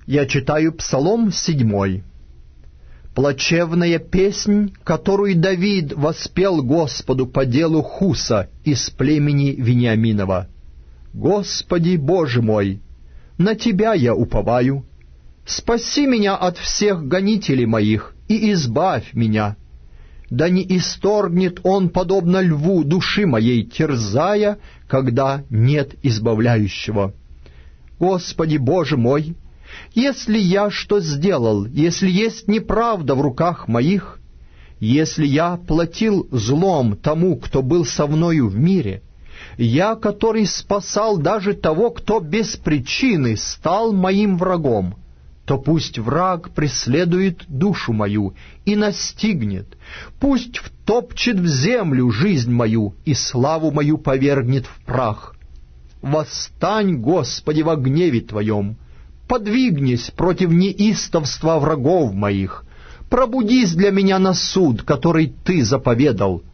Я читаю Псалом 7. Плачевная песнь, которую Давид воспел Господу по делу Хуса из племени Вениаминова. Господи, Боже мой, на Тебя я уповаю. Спаси меня от всех гонителей моих и избавь меня. Да не исторгнет он, подобно льву, души моей, терзая, когда нет избавляющего. Господи, Боже мой, если я что сделал, если есть неправда в руках моих, если я платил злом тому, кто был со мною в мире, я, который спасал даже того, кто без причины стал моим врагом, то пусть враг преследует душу мою и настигнет, пусть втопчет в землю жизнь мою и славу мою повергнет в прах. Восстань, Господи, во гневе Твоем, подвигнись против неистовства врагов моих, пробудись для меня на суд, который Ты заповедал.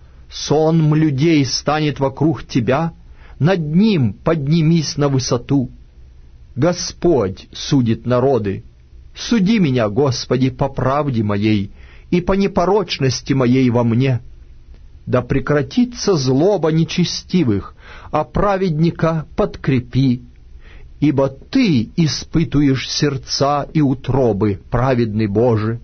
Сонм людей станет вокруг Тебя, над ним поднимись на высоту. Господь судит народы. Суди меня, Господи, по правде моей и по непорочности моей во мне. Да прекратится злоба нечестивых, а праведника подкрепи. Ибо Ты испытуешь сердца и утробы, праведный Боже.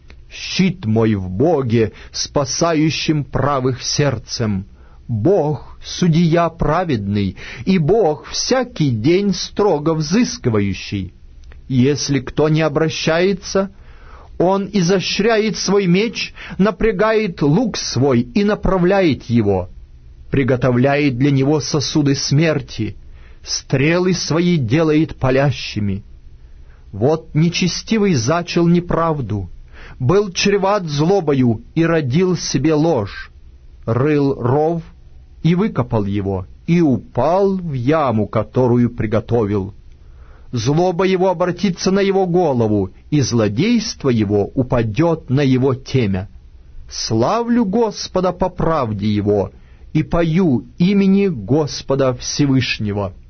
Щит мой в Боге, спасающим правых сердцем. Бог — судья праведный, и Бог всякий день строго взыскивающий. Если кто не обращается, он изощряет свой меч, напрягает лук свой и направляет его, приготовляет для него сосуды смерти, стрелы свои делает палящими. Вот нечестивый зачал неправду, был чреват злобою и родил себе ложь, рыл ров и выкопал его, и упал в яму, которую приготовил. Злоба его обратится на его голову, и злодейство его упадет на его темя. Славлю Господа по правде его, и пою имени Господа Всевышнего.